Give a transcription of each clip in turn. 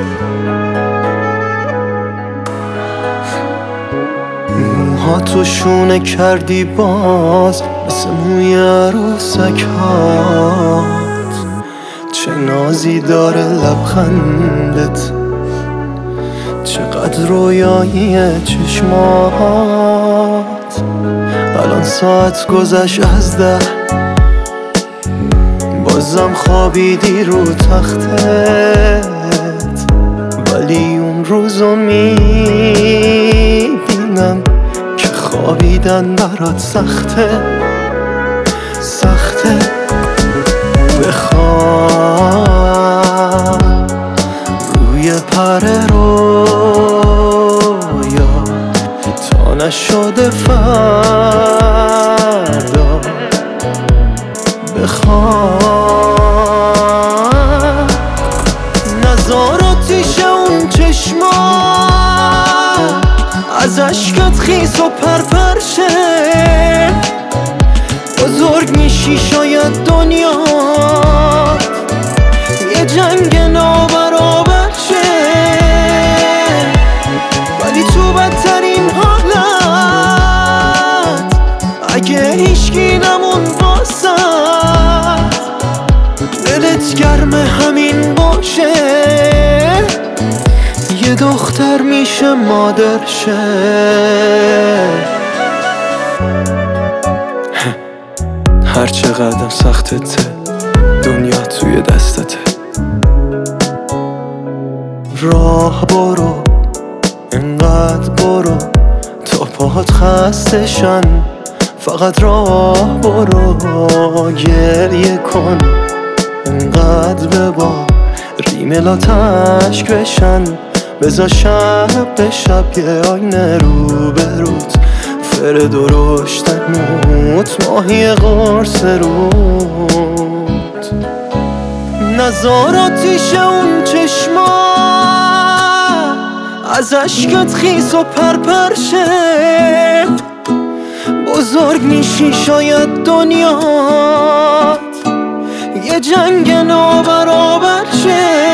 موهاتو شونه کردی باز مثل موی عروسک هات، چه نازی داره لبخندت، چقدر رویایی چشمات. الان ساعت گذشت از 10، بازم خوابیدی رو تختت، ولی اون روزو میبینم که خوابیدن برات سخته. بخواب روی پر رویا تا نشده فردا. بخواب نزار آتیش اون چشما از عشقت خیس و پرپر شه. بزرگ میشی شاید دنیا یه جنگ نابرابر شه، ولی تو بدترین حالت اگه هیچکی نمون واسد، دلت گرم همین باشه، یه دختر میشه مادر شه. هر چقدر سختته دنیا توی دستته، راه برو انقدر برو تا پاهات خستشن، فقط راه برو گریه کن انقدر ببا ریملات اشک بشن، بذار شب به شب یه آینه رو بروت، فر درشتن موت ماهی قرص رود. نزار آتیش اون چشما از عشقت خیس و پرپر شه. بزرگ میشی شاید دنیات یه جنگ نابرابر شه،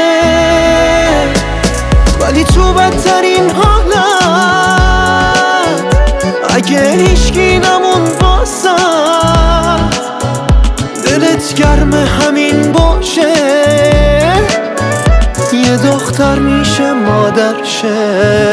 ولی تو بدترین حالت اگه هیچکی نمون واسد، دلت گرم همین باشه، یه دختر میشه مادر شه.